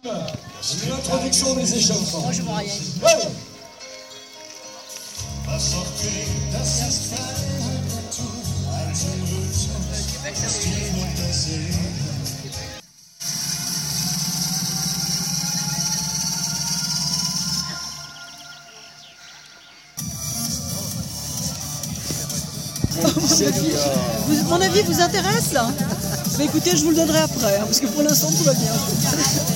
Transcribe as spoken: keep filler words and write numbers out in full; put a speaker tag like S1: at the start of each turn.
S1: L'introduction des échauffements.
S2: Moi, je vois rien.
S1: Ouais.
S3: Vous- mon avis vous intéresse? Bah, écoutez, je vous le donnerai après, hein, parce que pour l'instant tout va bien.